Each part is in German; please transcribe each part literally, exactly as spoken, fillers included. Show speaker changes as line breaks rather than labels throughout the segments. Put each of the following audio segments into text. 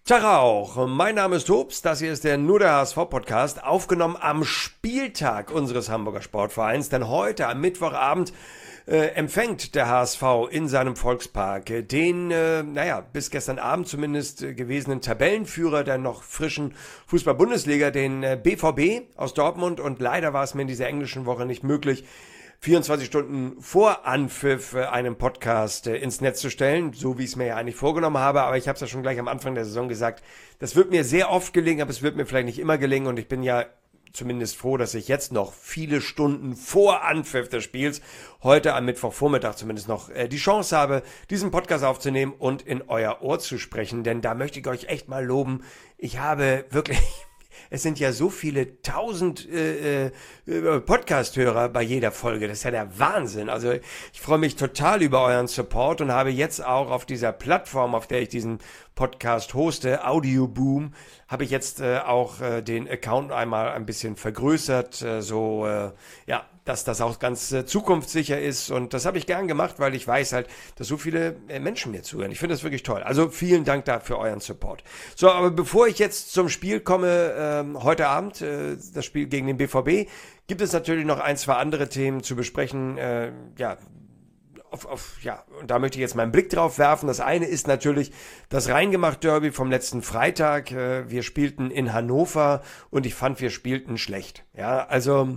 Tag auch, mein Name ist Tops, das hier ist der Nur der H S V-Podcast, aufgenommen am Spieltag unseres Hamburger Sportvereins, denn heute am Mittwochabend äh, empfängt der H S V in seinem Volkspark den, äh, naja, bis gestern Abend zumindest äh, gewesenen Tabellenführer der noch frischen Fußball-Bundesliga, den äh, B V B aus Dortmund, und leider war es mir in dieser englischen Woche nicht möglich, vierundzwanzig Stunden vor Anpfiff einen Podcast äh, ins Netz zu stellen, so wie ich es mir ja eigentlich vorgenommen habe, aber ich habe es ja schon gleich am Anfang der Saison gesagt, das wird mir sehr oft gelingen, aber es wird mir vielleicht nicht immer gelingen, und ich bin ja zumindest froh, dass ich jetzt noch viele Stunden vor Anpfiff des Spiels, heute am Mittwochvormittag zumindest noch, äh, die Chance habe, diesen Podcast aufzunehmen und in euer Ohr zu sprechen, denn da möchte ich euch echt mal loben. Ich habe wirklich... Es sind ja so viele tausend äh, äh, Podcast-Hörer bei jeder Folge. Das ist ja der Wahnsinn. Also ich freue mich total über euren Support und habe jetzt auch auf dieser Plattform, auf der ich diesen Podcast hoste, Audioboom, habe ich jetzt äh, auch äh, den Account einmal ein bisschen vergrößert, äh, so äh, ja, dass das auch ganz äh, zukunftssicher ist, und das habe ich gern gemacht, weil ich weiß halt, dass so viele äh, Menschen mir zuhören. Ich finde das wirklich toll. Also vielen Dank dafür euren Support. So, aber bevor ich jetzt zum Spiel komme, äh, heute Abend, äh, das Spiel gegen den B V B, gibt es natürlich noch ein, zwei andere Themen zu besprechen, äh, ja, Auf, auf, ja, und da möchte ich jetzt meinen Blick drauf werfen. Das eine ist natürlich das Reingemacht-Derby vom letzten Freitag. Wir spielten in Hannover und ich fand, wir spielten schlecht. Ja, also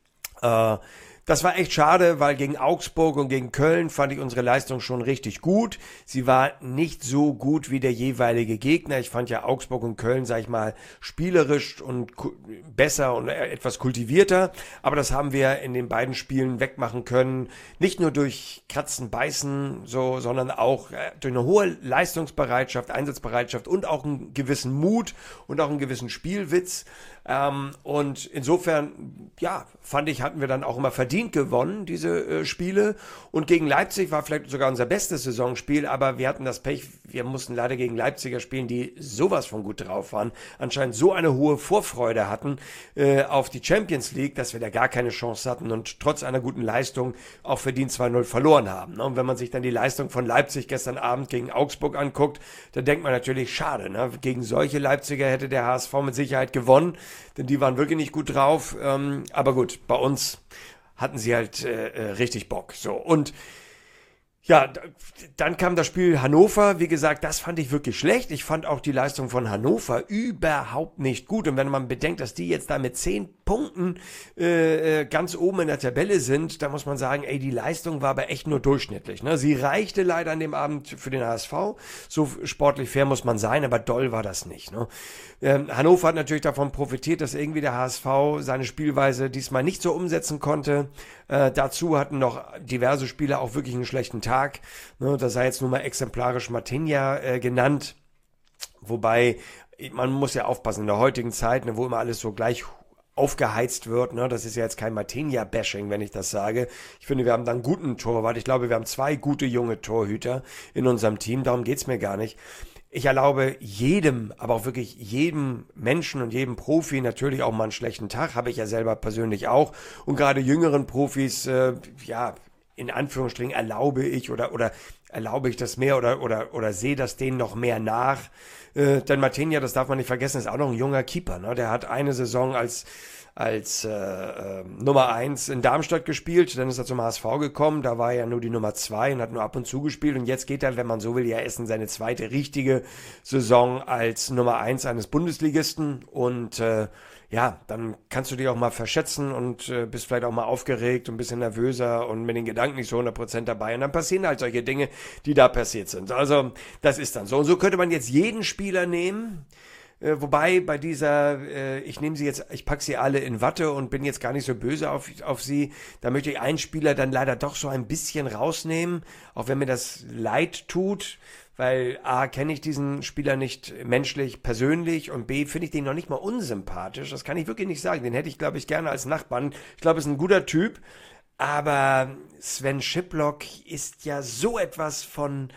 äh, das war echt schade, weil gegen Augsburg und gegen Köln fand ich unsere Leistung schon richtig gut. Sie war nicht so gut wie der jeweilige Gegner. Ich fand ja Augsburg und Köln, sag ich mal, spielerisch und besser und etwas kultivierter. Aber das haben wir in den beiden Spielen wegmachen können. Nicht nur durch Kratzen, Beißen, so, sondern auch durch eine hohe Leistungsbereitschaft, Einsatzbereitschaft und auch einen gewissen Mut und auch einen gewissen Spielwitz. Ähm, und insofern, ja, fand ich, hatten wir dann auch immer verdient gewonnen, diese äh, Spiele. Und gegen Leipzig war vielleicht sogar unser bestes Saisonspiel, aber wir hatten das Pech, wir mussten leider gegen Leipziger spielen, die sowas von gut drauf waren, anscheinend so eine hohe Vorfreude hatten äh, auf die Champions League, dass wir da gar keine Chance hatten und trotz einer guten Leistung auch verdient zwei null verloren haben. Ne? Und wenn man sich dann die Leistung von Leipzig gestern Abend gegen Augsburg anguckt, dann denkt man natürlich, schade, ne? Gegen solche Leipziger hätte der H S V mit Sicherheit gewonnen, denn die waren wirklich nicht gut drauf. Ähm, aber gut, bei uns hatten sie halt äh, richtig Bock. So, und ja, dann kam das Spiel Hannover. Wie gesagt, das fand ich wirklich schlecht. Ich fand auch die Leistung von Hannover überhaupt nicht gut. Und wenn man bedenkt, dass die jetzt da mit zehn Punkten äh, ganz oben in der Tabelle sind, da muss man sagen, ey, die Leistung war aber echt nur durchschnittlich. Ne? Sie reichte leider an dem Abend für den H S V. So sportlich fair muss man sein, aber doll war das nicht. Ne? Ähm, Hannover hat natürlich davon profitiert, dass irgendwie der H S V seine Spielweise diesmal nicht so umsetzen konnte. Äh, dazu hatten noch diverse Spieler auch wirklich einen schlechten Tag. Ne, das sei jetzt nur mal exemplarisch Martinia äh, genannt. Wobei, man muss ja aufpassen, in der heutigen Zeit, ne, wo immer alles so gleich aufgeheizt wird, ne, das ist ja jetzt kein Martinia-Bashing, wenn ich das sage. Ich finde, wir haben da einen guten Torwart. Ich glaube, wir haben zwei gute junge Torhüter in unserem Team. Darum geht's mir gar nicht. Ich erlaube jedem, aber auch wirklich jedem Menschen und jedem Profi natürlich auch mal einen schlechten Tag. Habe ich ja selber persönlich auch. Und gerade jüngeren Profis, äh, ja, in Anführungsstrichen erlaube ich oder oder erlaube ich das mehr oder oder oder sehe das denen noch mehr nach. Äh, denn Martinia, das darf man nicht vergessen, ist auch noch ein junger Keeper. Ne? Der hat eine Saison als als äh, äh, Nummer eins in Darmstadt gespielt, dann ist er zum H S V gekommen, da war er ja nur die Nummer zwei und hat nur ab und zu gespielt, und jetzt geht er, wenn man so will, ja erst in seine zweite richtige Saison als Nummer eins eines Bundesligisten, und äh, ja, dann kannst du dich auch mal verschätzen und äh, bist vielleicht auch mal aufgeregt und ein bisschen nervöser und mit den Gedanken nicht so hundert Prozent dabei, und dann passieren halt solche Dinge, die da passiert sind. Also das ist dann so, und so könnte man jetzt jeden Spieler nehmen. Äh, wobei bei dieser, äh, ich nehme sie jetzt, ich packe sie alle in Watte und bin jetzt gar nicht so böse auf, auf sie. Da möchte ich einen Spieler dann leider doch so ein bisschen rausnehmen, auch wenn mir das leid tut, weil A, kenne ich diesen Spieler nicht menschlich, persönlich, und B, finde ich den noch nicht mal unsympathisch. Das kann ich wirklich nicht sagen. Den hätte ich, glaube ich, gerne als Nachbarn. Ich glaube, es ist ein guter Typ. Aber Sven Schiplock ist ja so etwas von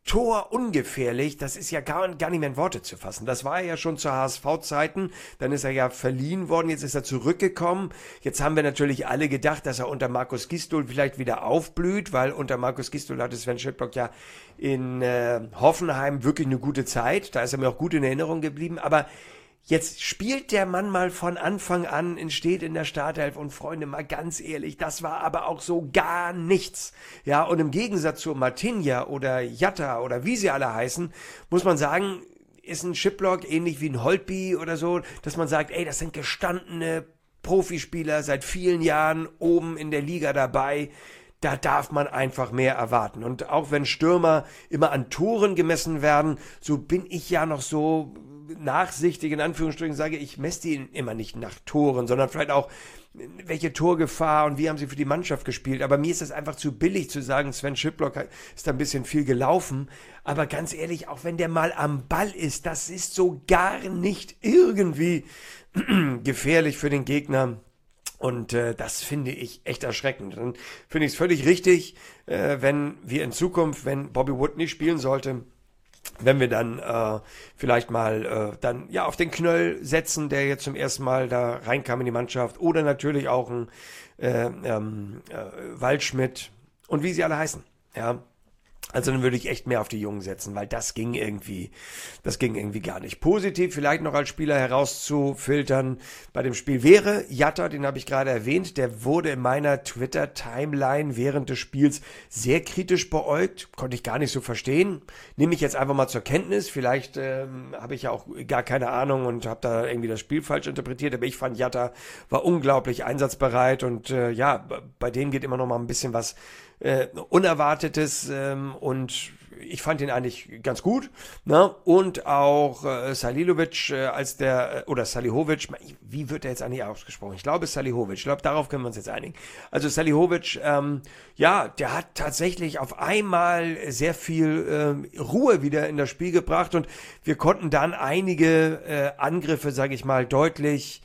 Tor ungefährlich, das ist ja gar, gar nicht mehr in Worte zu fassen. Das war er ja schon zu H S V-Zeiten, dann ist er ja verliehen worden, jetzt ist er zurückgekommen. Jetzt haben wir natürlich alle gedacht, dass er unter Markus Gisdol vielleicht wieder aufblüht, weil unter Markus Gisdol hatte Sven Schiplock ja in äh, Hoffenheim wirklich eine gute Zeit, da ist er mir auch gut in Erinnerung geblieben, aber jetzt spielt der Mann mal von Anfang an, steht in der Startelf und Freunde, mal ganz ehrlich, das war aber auch so gar nichts. Ja, und im Gegensatz zu Martinja oder Jatta oder wie sie alle heißen, muss man sagen, ist ein Schiplock ähnlich wie ein Holtby oder so, dass man sagt, ey, das sind gestandene Profispieler seit vielen Jahren oben in der Liga dabei. Da darf man einfach mehr erwarten. Und auch wenn Stürmer immer an Toren gemessen werden, so bin ich ja noch so nachsichtig, in Anführungsstrichen, sage ich, messe die immer nicht nach Toren, sondern vielleicht auch, welche Torgefahr und wie haben sie für die Mannschaft gespielt. Aber mir ist das einfach zu billig zu sagen, Sven Schiplock ist da ein bisschen viel gelaufen. Aber ganz ehrlich, auch wenn der mal am Ball ist, das ist so gar nicht irgendwie gefährlich für den Gegner. Und äh, das finde ich echt erschreckend. Dann finde ich es völlig richtig, äh, wenn wir in Zukunft, wenn Bobby Wood nicht spielen sollte, wenn wir dann äh, vielleicht mal äh, dann ja auf den Knöll setzen, der jetzt zum ersten Mal da reinkam in die Mannschaft, oder natürlich auch ein äh, ähm, äh, Waldschmidt und wie sie alle heißen. Ja. Also dann würde ich echt mehr auf die Jungen setzen, weil das ging irgendwie, das ging irgendwie gar nicht. Positiv vielleicht noch als Spieler herauszufiltern bei dem Spiel wäre Jatta, den habe ich gerade erwähnt, der wurde in meiner Twitter-Timeline während des Spiels sehr kritisch beäugt, konnte ich gar nicht so verstehen. Nehme ich jetzt einfach mal zur Kenntnis, vielleicht ähm, habe ich ja auch gar keine Ahnung und habe da irgendwie das Spiel falsch interpretiert, aber ich fand, Jatta war unglaublich einsatzbereit und äh, ja, bei dem geht immer noch mal ein bisschen was Äh, Unerwartetes ähm, und ich fand ihn eigentlich ganz gut, ne? Und auch äh, Salilovic äh, als der, äh, oder Salihovic, wie wird der jetzt eigentlich ausgesprochen? Ich glaube Salihovic, ich glaube darauf können wir uns jetzt einigen. Also Salihovic, ähm, ja, der hat tatsächlich auf einmal sehr viel äh, Ruhe wieder in das Spiel gebracht und wir konnten dann einige äh, Angriffe, sage ich mal, deutlich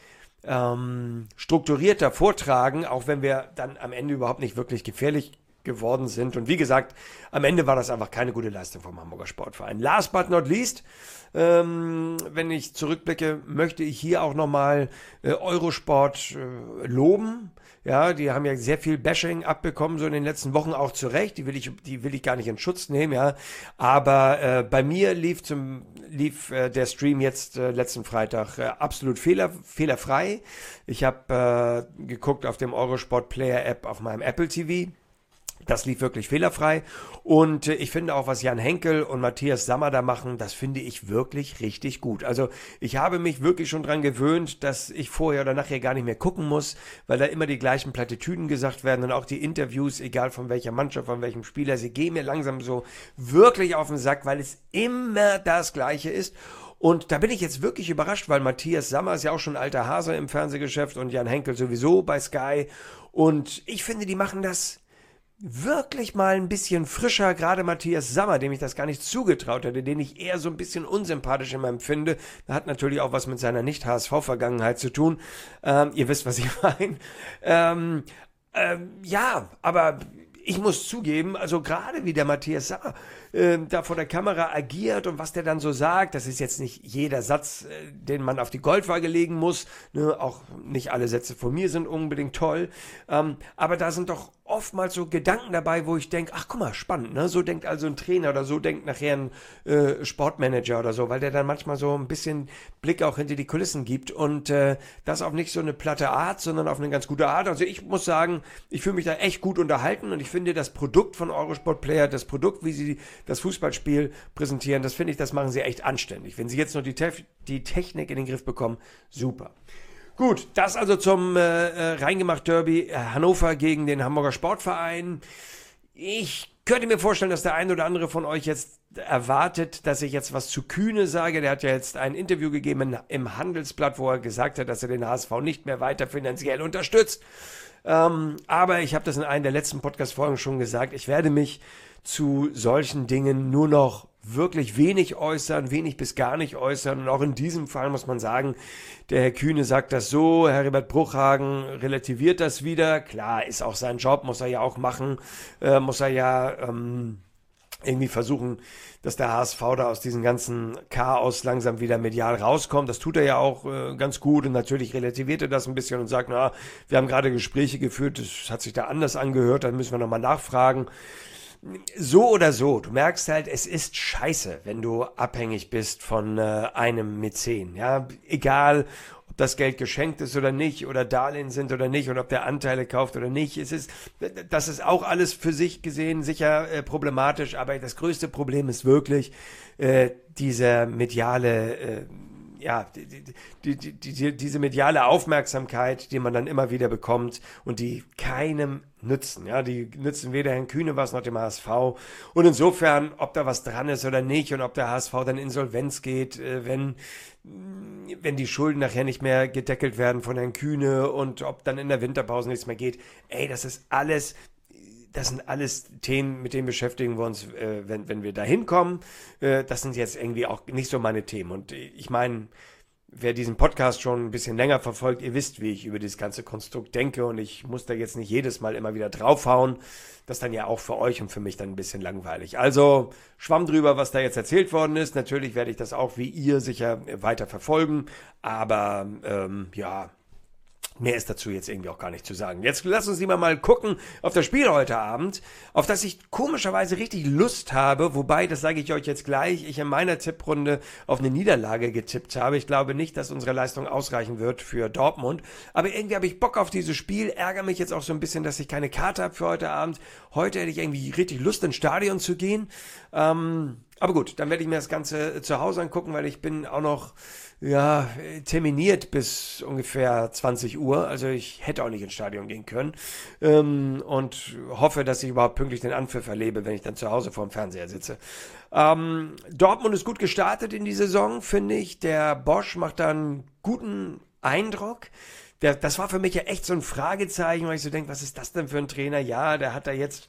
ähm, strukturierter vortragen, auch wenn wir dann am Ende überhaupt nicht wirklich gefährlich geworden sind. Und wie gesagt, am Ende war das einfach keine gute Leistung vom Hamburger Sportverein. Last but not least, ähm, wenn ich zurückblicke, möchte ich hier auch nochmal äh, Eurosport äh, loben. Ja, die haben ja sehr viel Bashing abbekommen, so in den letzten Wochen, auch zu Recht. Die will ich, die will ich gar nicht in Schutz nehmen, ja. Aber äh, bei mir lief zum, lief äh, der Stream jetzt äh, letzten Freitag äh, absolut fehler, fehlerfrei. Ich habe äh, geguckt auf dem Eurosport Player App auf meinem Apple T V. Das lief wirklich fehlerfrei und äh, ich finde auch, was Jan Henkel und Matthias Sammer da machen, das finde ich wirklich richtig gut. Also ich habe mich wirklich schon dran gewöhnt, dass ich vorher oder nachher gar nicht mehr gucken muss, weil da immer die gleichen Plattitüden gesagt werden und auch die Interviews, egal von welcher Mannschaft, von welchem Spieler, sie gehen mir langsam so wirklich auf den Sack, weil es immer das Gleiche ist. Und da bin ich jetzt wirklich überrascht, weil Matthias Sammer ist ja auch schon ein alter Hase im Fernsehgeschäft und Jan Henkel sowieso bei Sky. Und ich finde, die machen das wirklich mal ein bisschen frischer, gerade Matthias Sammer, dem ich das gar nicht zugetraut hätte, den ich eher so ein bisschen unsympathisch immer empfinde. Das hat natürlich auch was mit seiner Nicht-H S V-Vergangenheit zu tun. Ähm, ihr wisst, was ich meine. Ähm, ähm, ja, aber ich muss zugeben, also gerade wie der Matthias Sammer äh, da vor der Kamera agiert und was der dann so sagt, das ist jetzt nicht jeder Satz, äh, den man auf die Goldwaage legen muss, ne? Auch nicht alle Sätze von mir sind unbedingt toll, ähm, aber da sind doch oftmals so Gedanken dabei, wo ich denke, ach guck mal, spannend, ne? So denkt also ein Trainer oder so denkt nachher ein äh, Sportmanager oder so, weil der dann manchmal so ein bisschen Blick auch hinter die Kulissen gibt und äh, das auf nicht so eine platte Art, sondern auf eine ganz gute Art. Also ich muss sagen, ich fühle mich da echt gut unterhalten und ich finde das Produkt von Eurosport Player, das Produkt, wie sie das Fußballspiel präsentieren, das finde ich, das machen sie echt anständig. Wenn sie jetzt nur die, Te- die Technik in den Griff bekommen, super. Gut, das also zum äh, Reingemacht-Derby äh, Hannover gegen den Hamburger Sportverein. Ich könnte mir vorstellen, dass der ein oder andere von euch jetzt erwartet, dass ich jetzt was zu Kühne sage. Der hat ja jetzt ein Interview gegeben im Handelsblatt, wo er gesagt hat, dass er den H S V nicht mehr weiter finanziell unterstützt. Ähm, aber ich habe das in einem der letzten Podcast-Folgen schon gesagt. Ich werde mich zu solchen Dingen nur noch wirklich wenig äußern, wenig bis gar nicht äußern. Und auch in diesem Fall muss man sagen, der Herr Kühne sagt das so, Heribert Bruchhagen relativiert das wieder. Klar, ist auch sein Job, muss er ja auch machen, äh, muss er ja ähm, irgendwie versuchen, dass der H S V da aus diesem ganzen Chaos langsam wieder medial rauskommt. Das tut er ja auch äh, ganz gut und natürlich relativiert er das ein bisschen und sagt, na, wir haben gerade Gespräche geführt, das hat sich da anders angehört, dann müssen wir nochmal nachfragen. So oder so, du merkst halt, es ist scheiße, wenn du abhängig bist von äh, einem Mäzen, ja, egal, ob das Geld geschenkt ist oder nicht, oder Darlehen sind oder nicht, und ob der Anteile kauft oder nicht. Es ist, das ist auch alles für sich gesehen sicher äh, problematisch, aber das größte Problem ist wirklich äh, diese mediale, äh, ja, die, die, die, die, diese mediale Aufmerksamkeit, die man dann immer wieder bekommt und die keinem nützen. Ja, die nützen weder Herrn Kühne was noch dem H S V. Und insofern, ob da was dran ist oder nicht und ob der H S V dann Insolvenz geht, äh, wenn wenn die Schulden nachher nicht mehr gedeckelt werden von Herrn Kühne und ob dann in der Winterpause nichts mehr geht. Ey, das ist alles, das sind alles Themen, mit denen beschäftigen wir uns, äh, wenn, wenn wir da hinkommen. Äh, das sind jetzt irgendwie auch nicht so meine Themen. Und ich meine, wer diesen Podcast schon ein bisschen länger verfolgt, ihr wisst, wie ich über dieses ganze Konstrukt denke und ich muss da jetzt nicht jedes Mal immer wieder draufhauen. Das ist dann ja auch für euch und für mich dann ein bisschen langweilig. Also Schwamm drüber, was da jetzt erzählt worden ist. Natürlich werde ich das auch wie ihr sicher weiter verfolgen, aber ähm, ja, mehr ist dazu jetzt irgendwie auch gar nicht zu sagen. Jetzt lass uns lieber mal gucken auf das Spiel heute Abend, auf das ich komischerweise richtig Lust habe, wobei, das sage ich euch jetzt gleich, ich in meiner Tipprunde auf eine Niederlage getippt habe. Ich glaube nicht, dass unsere Leistung ausreichen wird für Dortmund, aber irgendwie habe ich Bock auf dieses Spiel, ärgere mich jetzt auch so ein bisschen, dass ich keine Karte habe für heute Abend. Heute hätte ich irgendwie richtig Lust, ins Stadion zu gehen, ähm, aber gut, dann werde ich mir das Ganze zu Hause angucken, weil ich bin auch noch ja, terminiert bis ungefähr zwanzig Uhr, also ich hätte auch nicht ins Stadion gehen können ähm, und hoffe, dass ich überhaupt pünktlich den Anpfiff erlebe, wenn ich dann zu Hause vorm Fernseher sitze. Ähm, Dortmund ist gut gestartet in die Saison, finde ich. Der Bosz macht da einen guten Eindruck. Der, das war für mich ja echt so ein Fragezeichen, weil ich so denke, was ist das denn für ein Trainer? Ja, der hat da jetzt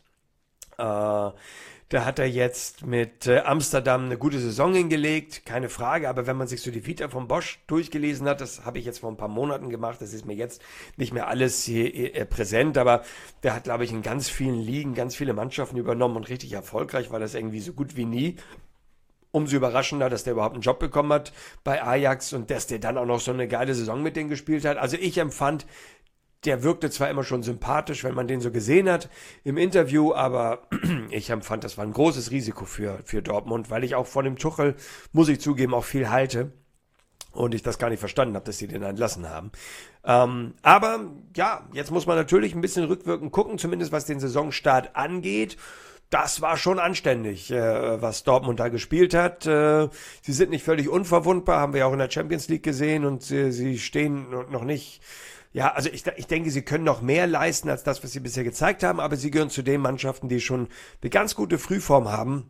äh, Da hat er jetzt mit äh, Amsterdam eine gute Saison hingelegt, keine Frage, aber wenn man sich so die Vita von Bosz durchgelesen hat, das habe ich jetzt vor ein paar Monaten gemacht, das ist mir jetzt nicht mehr alles hier äh, präsent, aber der hat, glaube ich, in ganz vielen Ligen ganz viele Mannschaften übernommen und richtig erfolgreich war das irgendwie so gut wie nie. Umso überraschender, dass der überhaupt einen Job bekommen hat bei Ajax und dass der dann auch noch so eine geile Saison mit denen gespielt hat. Also ich empfand, der wirkte zwar immer schon sympathisch, wenn man den so gesehen hat im Interview, aber ich empfand, das war ein großes Risiko für, für Dortmund, weil ich auch von dem Tuchel, muss ich zugeben, auch viel halte und ich das gar nicht verstanden habe, dass sie den entlassen haben. Ähm, aber ja, jetzt muss man natürlich ein bisschen rückwirkend gucken, zumindest was den Saisonstart angeht. Das war schon anständig, äh, was Dortmund da gespielt hat. Äh, sie sind nicht völlig unverwundbar, haben wir ja auch in der Champions League gesehen und sie, sie stehen noch nicht. Ja, also ich, ich denke, sie können noch mehr leisten als das, was sie bisher gezeigt haben, aber sie gehören zu den Mannschaften, die schon eine ganz gute Frühform haben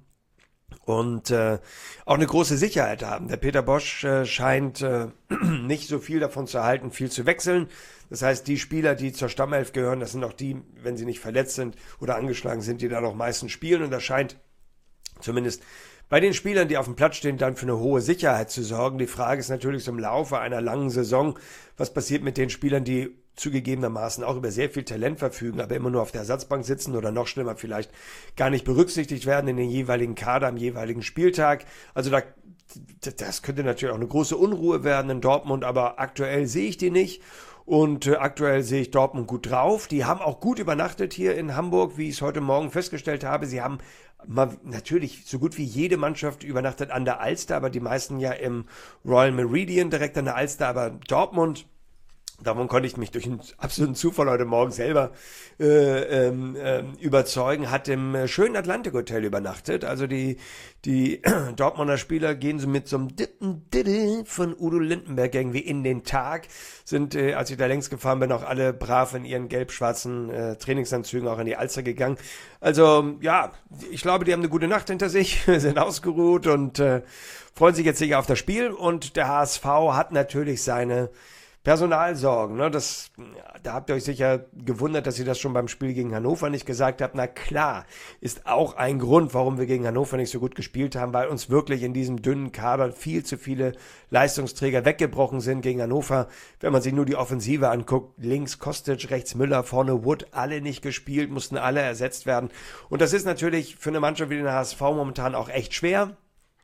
und äh, auch eine große Sicherheit haben. Der Peter Bosz äh, scheint äh, nicht so viel davon zu erhalten, viel zu wechseln. Das heißt, die Spieler, die zur Stammelf gehören, das sind auch die, wenn sie nicht verletzt sind oder angeschlagen sind, die da noch meistens spielen und das scheint zumindest bei den Spielern, die auf dem Platz stehen, dann für eine hohe Sicherheit zu sorgen. Die Frage ist natürlich so im Laufe einer langen Saison, was passiert mit den Spielern, die zugegebenermaßen auch über sehr viel Talent verfügen, aber immer nur auf der Ersatzbank sitzen oder noch schlimmer vielleicht gar nicht berücksichtigt werden in den jeweiligen Kader am jeweiligen Spieltag. Also da, das könnte natürlich auch eine große Unruhe werden in Dortmund, aber aktuell sehe ich die nicht. Und äh, aktuell sehe ich Dortmund gut drauf. Die haben auch gut übernachtet hier in Hamburg, wie ich es heute Morgen festgestellt habe. Sie haben mal, natürlich so gut wie jede Mannschaft übernachtet an der Alster, aber die meisten ja im Royal Meridian direkt an der Alster. Aber Dortmund, davon konnte ich mich durch einen absoluten Zufall heute Morgen selber äh, ähm, äh, überzeugen, hat im äh, schönen Atlantic Hotel übernachtet. Also die, die Dortmunder Spieler gehen so mit so einem Dippen Diddle von Udo Lindenberg irgendwie in den Tag. Sind, äh, als ich da längst gefahren bin, auch alle brav in ihren gelb-schwarzen äh, Trainingsanzügen auch in die Alster gegangen. Also ja, ich glaube, die haben eine gute Nacht hinter sich, sind ausgeruht und äh, freuen sich jetzt sicher auf das Spiel. Und der H S V hat natürlich seine Personalsorgen, ne? Das, ja, da habt ihr euch sicher gewundert, dass ihr das schon beim Spiel gegen Hannover nicht gesagt habt. Na klar, ist auch ein Grund, warum wir gegen Hannover nicht so gut gespielt haben, weil uns wirklich in diesem dünnen Kader viel zu viele Leistungsträger weggebrochen sind gegen Hannover. Wenn man sich nur die Offensive anguckt, links Kostic, rechts Müller, vorne Wood, alle nicht gespielt, mussten alle ersetzt werden. Und das ist natürlich für eine Mannschaft wie den H S V momentan auch echt schwer.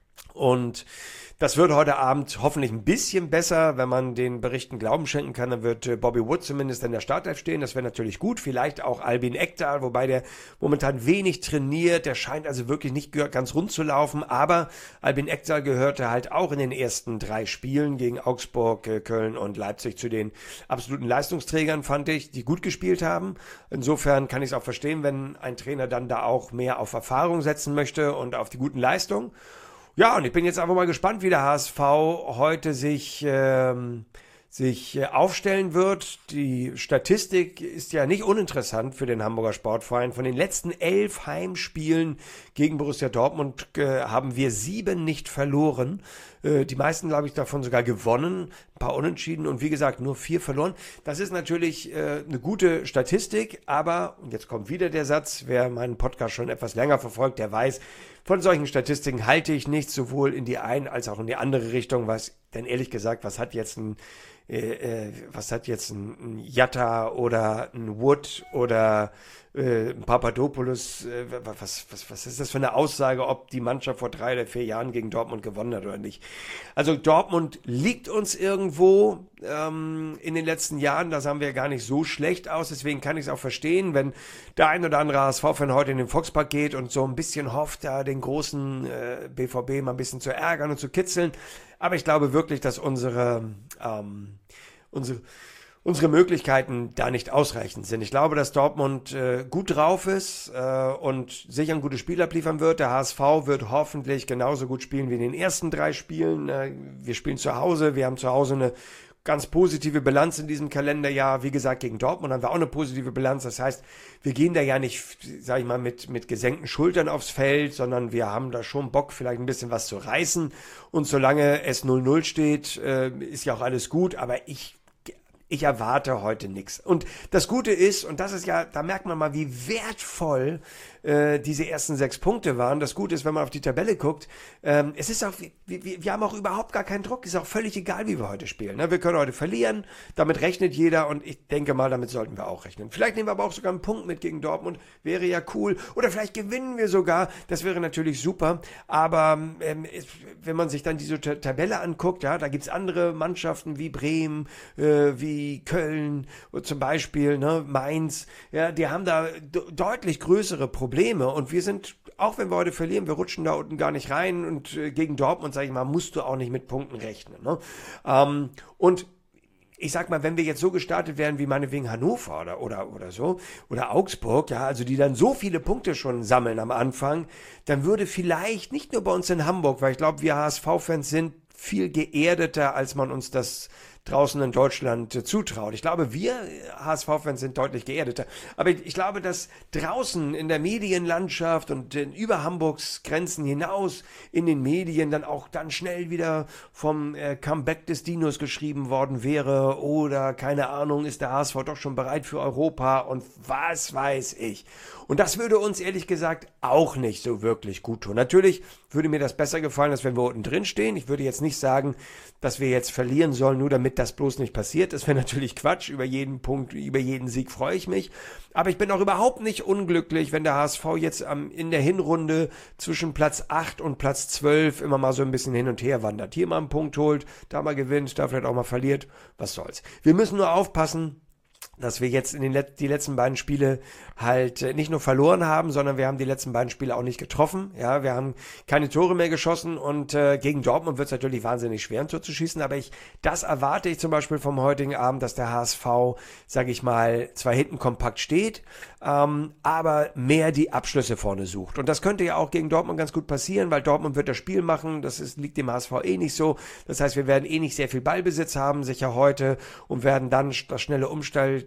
Und das wird heute Abend hoffentlich ein bisschen besser, wenn man den Berichten Glauben schenken kann. Dann wird Bobby Wood zumindest in der Startelf stehen. Das wäre natürlich gut. Vielleicht auch Albin Ekdal, wobei der momentan wenig trainiert. Der scheint also wirklich nicht ganz rund zu laufen. Aber Albin Ekdal gehörte halt auch in den ersten drei Spielen gegen Augsburg, Köln und Leipzig zu den absoluten Leistungsträgern, fand ich, die gut gespielt haben. Insofern kann ich es auch verstehen, wenn ein Trainer dann da auch mehr auf Erfahrung setzen möchte und auf die guten Leistungen. Ja, und ich bin jetzt einfach mal gespannt, wie der H S V heute sich, ähm, sich äh, aufstellen wird. Die Statistik ist ja nicht uninteressant für den Hamburger Sportverein. Von den letzten elf Heimspielen gegen Borussia Dortmund äh, haben wir sieben nicht verloren. Äh, die meisten, glaube ich, davon sogar gewonnen. Ein paar Unentschieden und wie gesagt, nur vier verloren. Das ist natürlich äh, eine gute Statistik, aber, und jetzt kommt wieder der Satz, wer meinen Podcast schon etwas länger verfolgt, der weiß, von solchen Statistiken halte ich nichts, sowohl in die eine als auch in die andere Richtung. Was, denn ehrlich gesagt, was hat jetzt ein, äh, äh, was hat jetzt ein, ein Jatta oder ein Wood oder äh, ein Papadopoulos, äh, was, was, was ist das für eine Aussage, ob die Mannschaft vor drei oder vier Jahren gegen Dortmund gewonnen hat oder nicht? Also Dortmund liegt uns irgendwo ähm, in den letzten Jahren, das haben wir gar nicht so schlecht aus, deswegen kann ich es auch verstehen, wenn der ein oder andere H S V-Fan heute in den Volkspark geht und so ein bisschen hofft, da den großen äh, B V B mal ein bisschen zu ärgern und zu kitzeln. Aber ich glaube wirklich, dass unsere, ähm, unsere, unsere Möglichkeiten da nicht ausreichend sind. Ich glaube, dass Dortmund äh, gut drauf ist äh, und sicher ein gutes Spiel abliefern wird. Der H S V wird hoffentlich genauso gut spielen wie in den ersten drei Spielen. Äh, wir spielen zu Hause, wir haben zu Hause eine ganz positive Bilanz in diesem Kalenderjahr. Wie gesagt, gegen Dortmund haben wir auch eine positive Bilanz. Das heißt, wir gehen da ja nicht, sag ich mal, mit, mit gesenkten Schultern aufs Feld, sondern wir haben da schon Bock, vielleicht ein bisschen was zu reißen. Und solange es null null steht, äh, ist ja auch alles gut. Aber ich Ich erwarte heute nichts. Und das Gute ist, und das ist ja, da merkt man mal, wie wertvoll äh, diese ersten sechs Punkte waren. Das Gute ist, wenn man auf die Tabelle guckt, ähm, es ist auch, wir, wir, wir haben auch überhaupt gar keinen Druck. Ist auch völlig egal, wie wir heute spielen. Ne? Wir können heute verlieren, damit rechnet jeder und ich denke mal, damit sollten wir auch rechnen. Vielleicht nehmen wir aber auch sogar einen Punkt mit gegen Dortmund, wäre ja cool. Oder vielleicht gewinnen wir sogar, das wäre natürlich super. Aber ähm, es, wenn man sich dann diese T- Tabelle anguckt, ja, da gibt's andere Mannschaften wie Bremen, äh, wie Köln zum Beispiel, ne, Mainz, ja, die haben da d- deutlich größere Probleme und wir sind, auch wenn wir heute verlieren, wir rutschen da unten gar nicht rein und äh, gegen Dortmund, sage ich mal, musst du auch nicht mit Punkten rechnen. Ne? Ähm, und ich sag mal, wenn wir jetzt so gestartet wären wie meinetwegen Hannover oder, oder, oder so, oder Augsburg, ja, also die dann so viele Punkte schon sammeln am Anfang, dann würde vielleicht nicht nur bei uns in Hamburg, weil ich glaube, wir H S V-Fans sind viel geerdeter, als man uns das draußen in Deutschland äh, zutraut. Ich glaube, wir H S V-Fans sind deutlich geerdeter. Aber ich, ich glaube, dass draußen in der Medienlandschaft und äh, über Hamburgs Grenzen hinaus in den Medien dann auch dann schnell wieder vom äh, Comeback des Dinos geschrieben worden wäre oder, keine Ahnung, ist der H S V doch schon bereit für Europa und was weiß ich. Und das würde uns ehrlich gesagt auch nicht so wirklich gut tun. Natürlich würde mir das besser gefallen, als wenn wir unten drin stehen. Ich würde jetzt nicht sagen, dass wir jetzt verlieren sollen, nur damit das bloß nicht passiert. Das wäre natürlich Quatsch. Über jeden Punkt, über jeden Sieg freue ich mich. Aber ich bin auch überhaupt nicht unglücklich, wenn der H S V jetzt am, in der Hinrunde zwischen Platz acht und Platz zwölf immer mal so ein bisschen hin und her wandert. Hier mal einen Punkt holt, da mal gewinnt, da vielleicht auch mal verliert. Was soll's. Wir müssen nur aufpassen, dass wir jetzt in den Let- die letzten beiden Spiele halt äh, nicht nur verloren haben, sondern wir haben die letzten beiden Spiele auch nicht getroffen. Ja, wir haben keine Tore mehr geschossen und äh, gegen Dortmund wird es natürlich wahnsinnig schwer, ein Tor zu schießen. Aber ich, das erwarte ich zum Beispiel vom heutigen Abend, dass der H S V, sage ich mal, zwar hinten kompakt steht, ähm, aber mehr die Abschlüsse vorne sucht. Und das könnte ja auch gegen Dortmund ganz gut passieren, weil Dortmund wird das Spiel machen. Das ist, liegt dem H S V eh nicht so. Das heißt, wir werden eh nicht sehr viel Ballbesitz haben, sicher heute, und werden dann das schnelle Umstell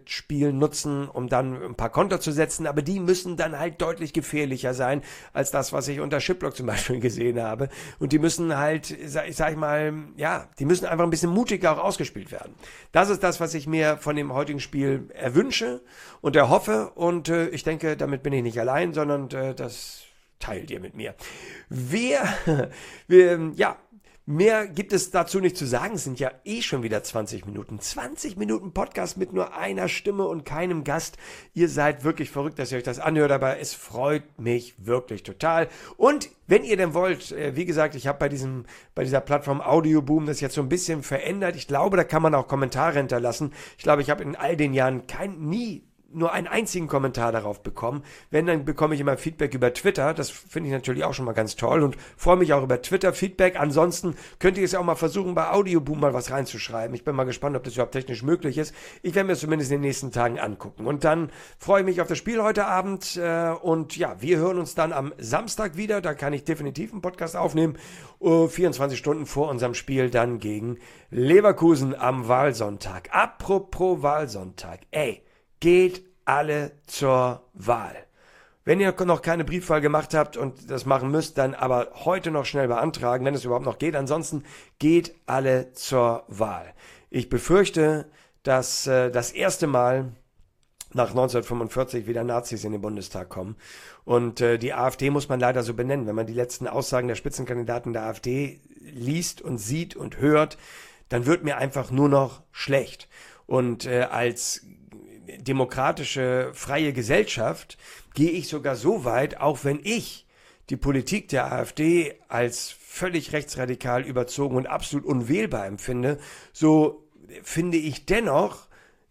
Spiel nutzen, um dann ein paar Konter zu setzen, aber die müssen dann halt deutlich gefährlicher sein, als das, was ich unter Shiplock zum Beispiel gesehen habe. Und die müssen halt, sag, sag ich mal, ja, die müssen einfach ein bisschen mutiger auch ausgespielt werden. Das ist das, was ich mir von dem heutigen Spiel erwünsche und erhoffe, und äh, ich denke, damit bin ich nicht allein, sondern äh, das teilt ihr mit mir. Wir, wir, ja, mehr gibt es dazu nicht zu sagen. Es sind ja eh schon wieder zwanzig Minuten. zwanzig Minuten Podcast mit nur einer Stimme und keinem Gast. Ihr seid wirklich verrückt, dass ihr euch das anhört, aber es freut mich wirklich total. Und wenn ihr denn wollt, wie gesagt, ich habe bei diesem, bei dieser Plattform Audioboom das jetzt so ein bisschen verändert. Ich glaube, da kann man auch Kommentare hinterlassen. Ich glaube, ich habe in all den Jahren kein, nie nur einen einzigen Kommentar darauf bekommen. Wenn, dann bekomme ich immer Feedback über Twitter. Das finde ich natürlich auch schon mal ganz toll und freue mich auch über Twitter-Feedback. Ansonsten könnt ihr es ja auch mal versuchen, bei Audioboom mal was reinzuschreiben. Ich bin mal gespannt, ob das überhaupt technisch möglich ist. Ich werde mir das zumindest in den nächsten Tagen angucken. Und dann freue ich mich auf das Spiel heute Abend. Und ja, wir hören uns dann am Samstag wieder. Da kann ich definitiv einen Podcast aufnehmen. vierundzwanzig Stunden vor unserem Spiel dann gegen Leverkusen am Wahlsonntag. Apropos Wahlsonntag. Ey, geht alle zur Wahl. Wenn ihr noch keine Briefwahl gemacht habt und das machen müsst, dann aber heute noch schnell beantragen, wenn es überhaupt noch geht. Ansonsten geht alle zur Wahl. Ich befürchte, dass äh, das erste Mal nach neunzehnhundertfünfundvierzig wieder Nazis in den Bundestag kommen. Und äh, die AfD muss man leider so benennen. Wenn man die letzten Aussagen der Spitzenkandidaten der AfD liest und sieht und hört, dann wird mir einfach nur noch schlecht. Und äh, als demokratische, freie Gesellschaft gehe ich sogar so weit, auch wenn ich die Politik der AfD als völlig rechtsradikal überzogen und absolut unwählbar empfinde, so finde ich dennoch,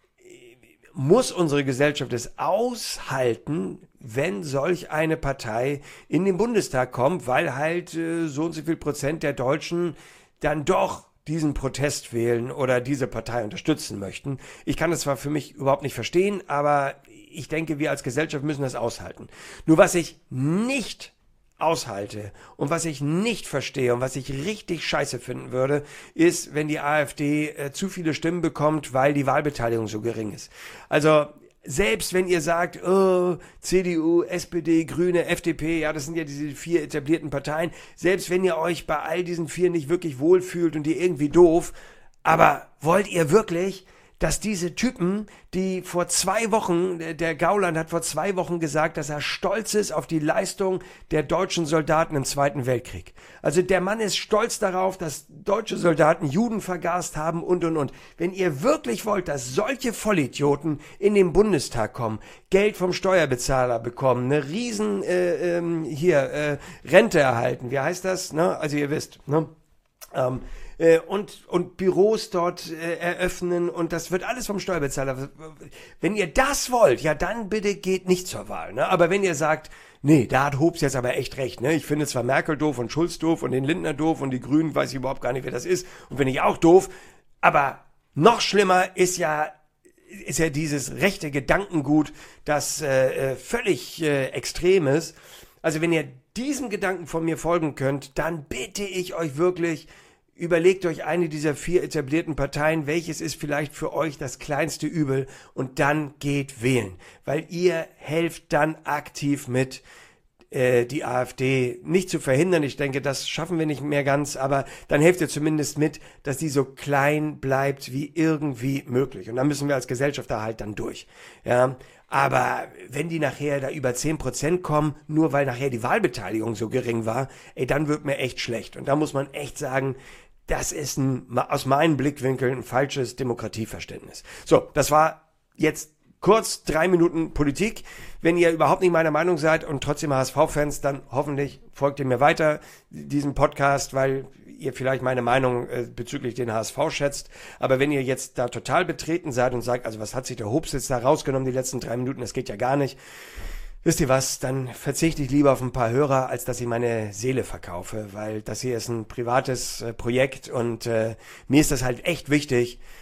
muss unsere Gesellschaft es aushalten, wenn solch eine Partei in den Bundestag kommt, weil halt äh, so und so viel Prozent der Deutschen dann doch diesen Protest wählen oder diese Partei unterstützen möchten. Ich kann das zwar für mich überhaupt nicht verstehen, aber ich denke, wir als Gesellschaft müssen das aushalten. Nur was ich nicht aushalte und was ich nicht verstehe und was ich richtig scheiße finden würde, ist, wenn die AfD äh, zu viele Stimmen bekommt, weil die Wahlbeteiligung so gering ist. Also selbst wenn ihr sagt, oh, C D U, S P D, Grüne, F D P, ja, das sind ja diese vier etablierten Parteien, selbst wenn ihr euch bei all diesen vier nicht wirklich wohlfühlt und die irgendwie doof, aber wollt ihr wirklich, dass diese Typen, die vor zwei Wochen, der Gauland hat vor zwei Wochen gesagt, dass er stolz ist auf die Leistung der deutschen Soldaten im Zweiten Weltkrieg. Also der Mann ist stolz darauf, dass deutsche Soldaten Juden vergast haben und, und, und. Wenn ihr wirklich wollt, dass solche Vollidioten in den Bundestag kommen, Geld vom Steuerbezahler bekommen, eine riesen, äh, ähm, hier, äh, Rente erhalten, wie heißt das? Ne? Also ihr wisst, ne? Ähm, Und, und Büros dort äh, eröffnen und das wird alles vom Steuerbezahler. Wenn ihr das wollt, ja dann bitte geht nicht zur Wahl. Ne? Aber wenn ihr sagt, nee, da hat Hobbes jetzt aber echt recht. Ne? Ich finde zwar Merkel doof und Schulz doof und den Lindner doof und die Grünen weiß ich überhaupt gar nicht, wer das ist und finde ich auch doof. Aber noch schlimmer ist ja ist ja dieses rechte Gedankengut, das äh, völlig äh, extrem ist. Also wenn ihr diesem Gedanken von mir folgen könnt, dann bitte ich euch wirklich, überlegt euch eine dieser vier etablierten Parteien, welches ist vielleicht für euch das kleinste Übel und dann geht wählen, weil ihr helft dann aktiv mit, äh, die AfD nicht zu verhindern. Ich denke, das schaffen wir nicht mehr ganz, aber dann helft ihr zumindest mit, dass die so klein bleibt wie irgendwie möglich. Und dann müssen wir als Gesellschaft da halt dann durch. Ja, aber wenn die nachher da über zehn Prozent kommen, nur weil nachher die Wahlbeteiligung so gering war, ey, dann wird mir echt schlecht. Und da muss man echt sagen, das ist ein, aus meinen Blickwinkeln ein falsches Demokratieverständnis. So, das war jetzt kurz drei Minuten Politik. Wenn ihr überhaupt nicht meiner Meinung seid und trotzdem H S V-Fans, dann hoffentlich folgt ihr mir weiter diesem Podcast, weil ihr vielleicht meine Meinung äh, bezüglich den H S V schätzt. Aber wenn ihr jetzt da total betreten seid und sagt, also was hat sich der Hobbes jetzt da rausgenommen, die letzten drei Minuten, das geht ja gar nicht. Wisst ihr was, dann verzichte ich lieber auf ein paar Hörer, als dass ich meine Seele verkaufe, weil das hier ist ein privates äh, Projekt und äh, mir ist das halt echt wichtig,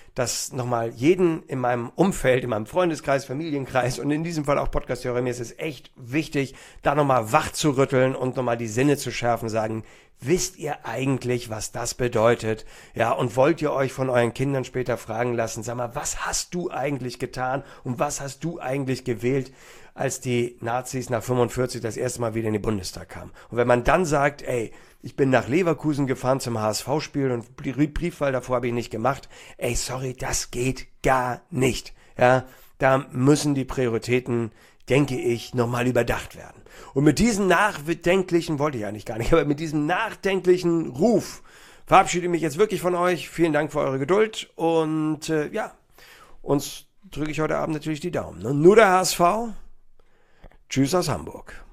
das nochmal jeden in meinem Umfeld, in meinem Freundeskreis, Familienkreis und in diesem Fall auch Podcast-Hörer, mir ist es echt wichtig, da nochmal wach zu rütteln und nochmal die Sinne zu schärfen, sagen, wisst ihr eigentlich, was das bedeutet? Ja, und wollt ihr euch von euren Kindern später fragen lassen, sag mal, was hast du eigentlich getan und was hast du eigentlich gewählt, als die Nazis nach fünfundvierzig das erste Mal wieder in den Bundestag kamen? Und wenn man dann sagt, ey, ich bin nach Leverkusen gefahren zum H S V-Spiel und Briefwahl davor habe ich nicht gemacht, ey, sorry, das geht gar nicht. Ja, da müssen die Prioritäten, denke ich, nochmal überdacht werden. Und mit diesem nachdenklichen, wollte ich eigentlich gar nicht, aber mit diesem nachdenklichen Ruf verabschiede ich mich jetzt wirklich von euch. Vielen Dank für eure Geduld und äh, ja, uns drücke ich heute Abend natürlich die Daumen. Ne? Nur der H S V. Tschüss aus Hamburg.